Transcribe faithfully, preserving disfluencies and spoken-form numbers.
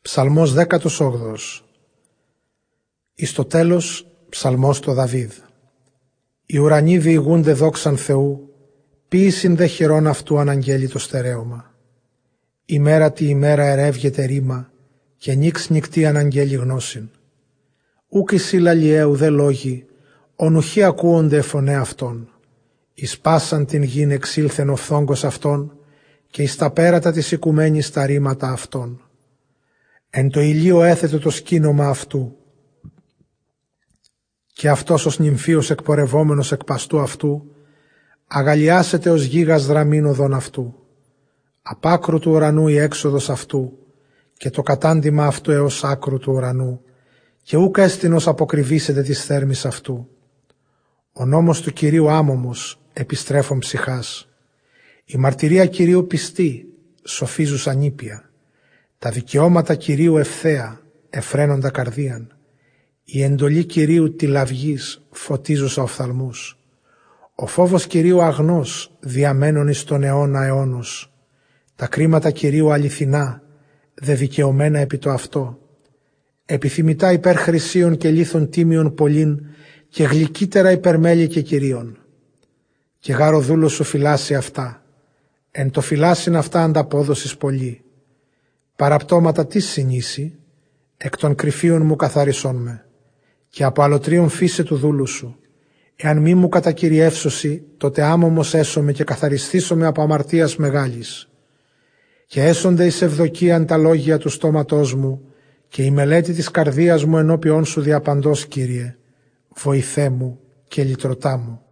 Ψαλμός δέκατος όγδοος. Εις το τέλος, ψαλμός το Δαβίδ. Οι ουρανοί διηγούνται δόξαν Θεού, ποίησιν δε χειρών αυτού αναγγέλει το στερέωμα. Ημέρα τη ημέρα ερεύγεται ρήμα, και νύξ νυκτή αναγγέλει γνώσιν. Ούκ εις λαλιαίου δε λόγοι, ονουχοί ακούονται φωνέ αυτών. Εις πάσαν την γην εξήλθεν ο φθόγκος αυτών, και εις τα πέρατα της οικουμένης τα ρήματα αυτών. Εν το ηλίο έθετο το σκήνομα αυτού, και αυτός ως νυμφίος εκπορευόμενος εκ παστού αυτού, αγαλιάσεται ως γίγας δραμήν οδόν αυτού. Απ' άκρου του ουρανού η έξοδος αυτού, και το κατάντημα αυτού έως άκρου του ουρανού, και ούκ έστεινος αποκριβήσεται της θέρμης αυτού. Ο νόμος του Κυρίου άμωμος, επιστρέφων ψυχάς. Η μαρτυρία Κυρίου πιστή, σοφίζουσα νήπια. Τα δικαιώματα Κυρίου ευθέα, εφραίνοντα καρδίαν. Η εντολή Κυρίου τηλαυγής, φωτίζουσα οφθαλμούς. Ο φόβος Κυρίου αγνός, διαμένων εις τον αιώνα αιώνος. Τα κρίματα Κυρίου αληθινά, δε δικαιωμένα επί το αυτό. Επιθυμητά υπέρ χρυσίων και λίθων τίμιων πολλήν, και γλυκύτερα υπέρ μέλι και κυρίων. Και γάρο δούλος σου φυλάσσει αυτά, εν το φυλάσσιν αυτά ανταπόδοσης πολύ. Παραπτώματα τι συνήσει, εκ των κρυφίων μου καθαρισόν με, και από αλωτρίων φύσε του δούλου σου. Εάν μη μου κατακυριεύσωση, τότε άμωμος έσωμαι και καθαριστήσομαι από αμαρτίας μεγάλης. Και έσονται εις ευδοκίαν τα λόγια του στόματός μου, και η μελέτη της καρδίας μου ενώπιόν σου διαπαντός, Κύριε, βοηθέ μου και λυτρωτά μου.